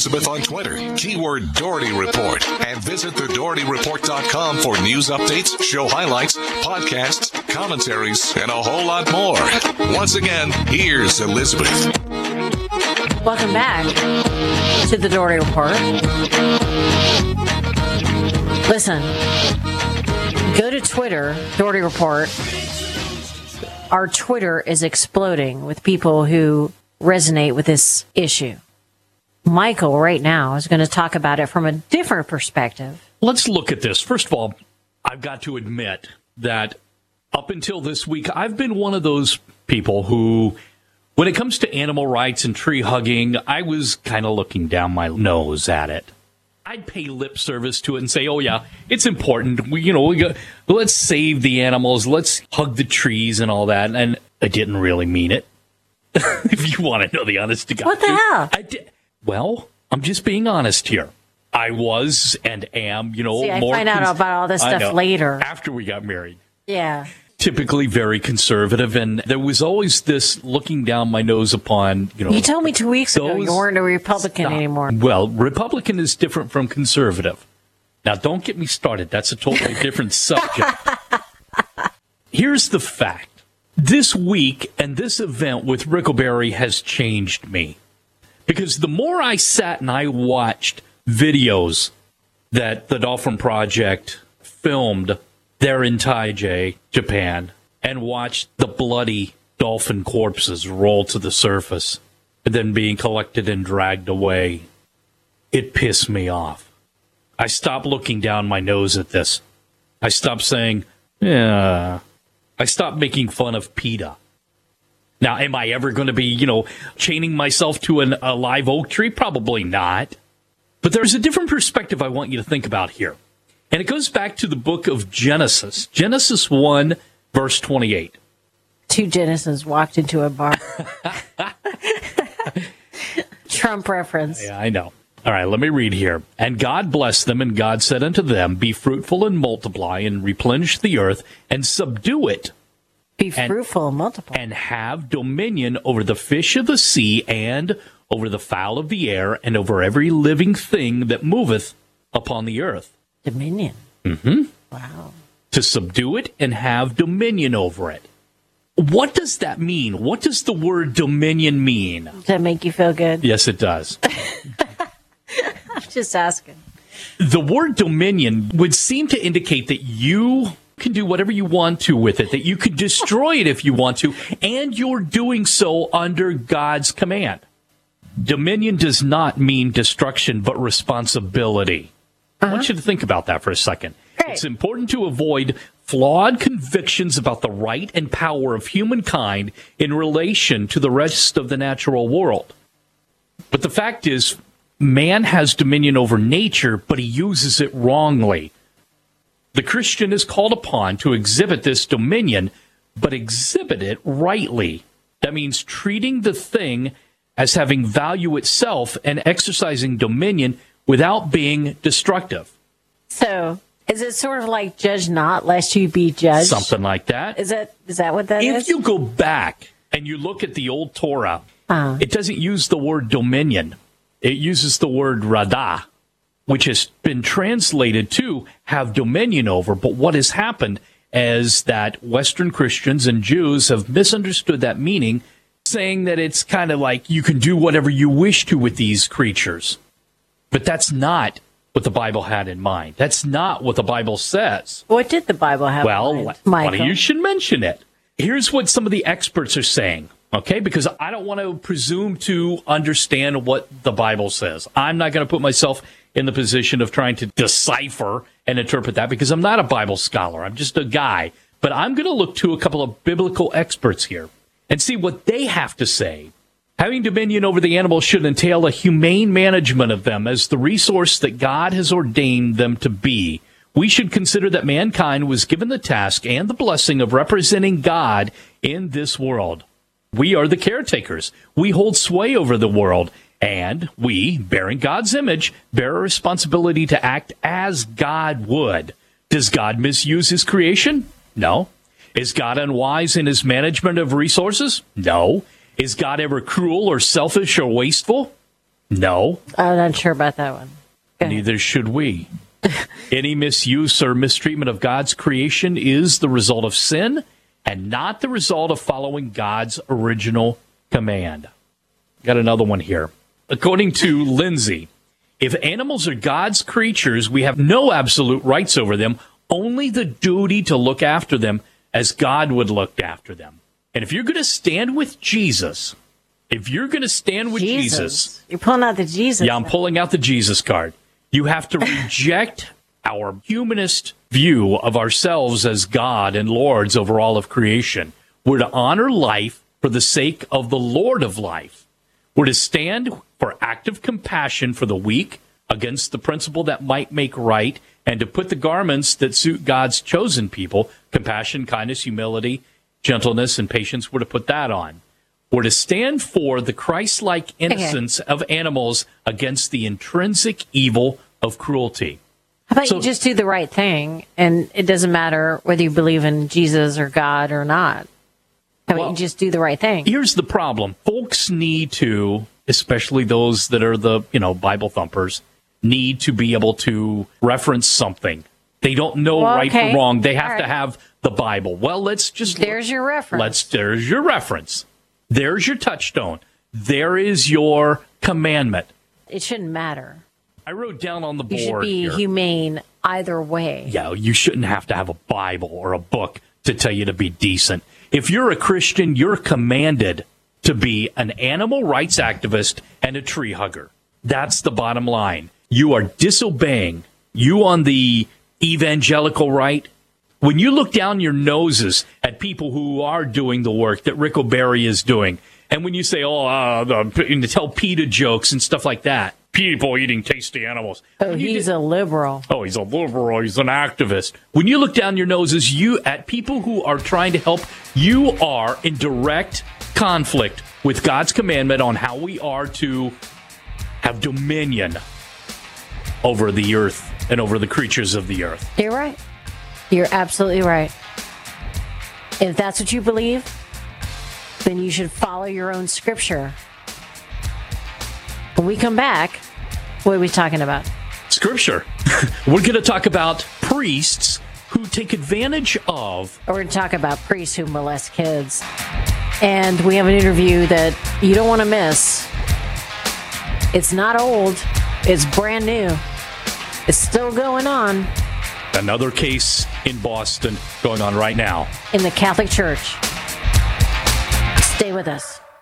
Elizabeth on Twitter, keyword Doherty Report, and visit thedohertyreport.com for news updates, show highlights, podcasts, commentaries, and a whole lot more. Once again, here's Elizabeth. Welcome back to the Doherty Report. Listen, go to Twitter, Doherty Report. Our Twitter is exploding with people who resonate with this issue. Michael, right now, is going to talk about it from a different perspective. Let's look at this. First of all, I've got to admit that up until this week, I've been one of those people who, when it comes to animal rights and tree hugging, I was kind of looking down my nose at it. I'd pay lip service to it and say, oh, yeah, it's important. Let's save the animals. Let's hug the trees and all that. And I didn't really mean it. If you want to know the honest to God. What the hell? Well, I'm just being honest here. I was and am, See, I find out about all this stuff later. After we got married. Yeah. Typically very conservative, and there was always this looking down my nose upon, You told me 2 weeks ago you weren't a Republican anymore. Well, Republican is different from conservative. Now, don't get me started. That's a totally different subject. Here's the fact. This week and this event with Rickleberry has changed me. Because the more I sat and I watched videos that the Dolphin Project filmed there in Taiji, Japan, and watched the bloody dolphin corpses roll to the surface and then being collected and dragged away, it pissed me off. I stopped looking down my nose at this. I stopped saying, yeah. I stopped making fun of PETA. Now, am I ever going to be, chaining myself to a live oak tree? Probably not. But there's a different perspective I want you to think about here. And it goes back to the book of Genesis. Genesis 1, verse 28. Two Genesis walked into a bar. Trump reference. Yeah, I know. All right, let me read here. And God blessed them, and God said unto them, be fruitful and multiply, and replenish the earth, and subdue it. Be fruitful and multiply. And have dominion over the fish of the sea, and over the fowl of the air, and over every living thing that moveth upon the earth. Dominion. Mm-hmm. Wow. To subdue it and have dominion over it. What does that mean? What does the word dominion mean? Does that make you feel good? Yes, it does. I'm just asking. The word dominion would seem to indicate that you can do whatever you want to with it, that you could destroy it if you want to, and you're doing so under God's command. Dominion does not mean destruction, but responsibility. I want you to think about that for a second. Great. It's important to avoid flawed convictions about the right and power of humankind in relation to the rest of the natural world. But the fact is, man has dominion over nature, but he uses it wrongly. The Christian is called upon to exhibit this dominion, but exhibit it rightly. That means treating the thing as having value itself and exercising dominion without being destructive. So, is it sort of like judge not, lest you be judged? Something like that. Is that what that is? If you go back and you look at the old Torah, it doesn't use the word dominion. It uses the word radah, which has been translated to have dominion over. But what has happened is that Western Christians and Jews have misunderstood that meaning, saying that it's kind of like you can do whatever you wish to with these creatures. But that's not what the Bible had in mind. That's not what the Bible says. What did the Bible have in mind, Michael? You should mention it. Here's what some of the experts are saying, okay? Because I don't want to presume to understand what the Bible says. I'm not going to put myself in the position of trying to decipher and interpret that because I'm not a Bible scholar. I'm just a guy. But I'm going to look to a couple of biblical experts here and see what they have to say. Having dominion over the animals should entail a humane management of them as the resource that God has ordained them to be. We should consider that mankind was given the task and the blessing of representing God in this world. We are the caretakers. We hold sway over the world. And we, bearing God's image, bear a responsibility to act as God would. Does God misuse his creation? No. Is God unwise in his management of resources? No. Is God ever cruel or selfish or wasteful? No. I'm not sure about that one. Go ahead. Neither should we. Any misuse or mistreatment of God's creation is the result of sin and not the result of following God's original command. Got another one here. According to Lindsay, if animals are God's creatures, we have no absolute rights over them, only the duty to look after them as God would look after them. And if you're going to stand with Jesus, Jesus. You're pulling out the Jesus. Yeah, I'm pulling out the Jesus card. You have to reject our humanist view of ourselves as God and lords over all of creation. We're to honor life for the sake of the Lord of life. We're to stand for active compassion for the weak against the principle that might make right, and to put the garments that suit God's chosen people, compassion, kindness, humility, gentleness, and patience, we're to put that on. We're to stand for the Christ-like innocence of animals against the intrinsic evil of cruelty. How about you just do the right thing, and it doesn't matter whether you believe in Jesus or God or not. How about you just do the right thing? Here's the problem. Folks need to, especially those that are the, Bible thumpers, need to be able to reference something. They don't know right from wrong. They have to have the Bible. Well, let's just... There's your reference. There's your reference. There's your touchstone. There is your commandment. It shouldn't matter. I wrote down on the board You should be here. humane either way. Yeah, you shouldn't have to have a Bible or a book to tell you to be decent. If you're a Christian, you're commanded to be an animal rights activist and a tree hugger. That's the bottom line. You are disobeying. You on the evangelical right, when you look down your noses at people who are doing the work that Rick O'Barry is doing, and when you say, tell PETA jokes and stuff like that, people eating tasty animals. Oh, he's a liberal. Oh, he's a liberal. He's an activist. When you look down your noses, at people who are trying to help, you are in direct conflict with God's commandment on how we are to have dominion over the earth and over the creatures of the earth. You're right. You're absolutely right. If that's what you believe, then you should follow your own scripture. When we come back, what are we talking about? Scripture. We're going to talk about priests who take advantage of... We're going to talk about priests who molest kids. And we have an interview that you don't want to miss. It's not old. It's brand new. It's still going on. Another case in Boston going on right now. In the Catholic Church. Stay with us.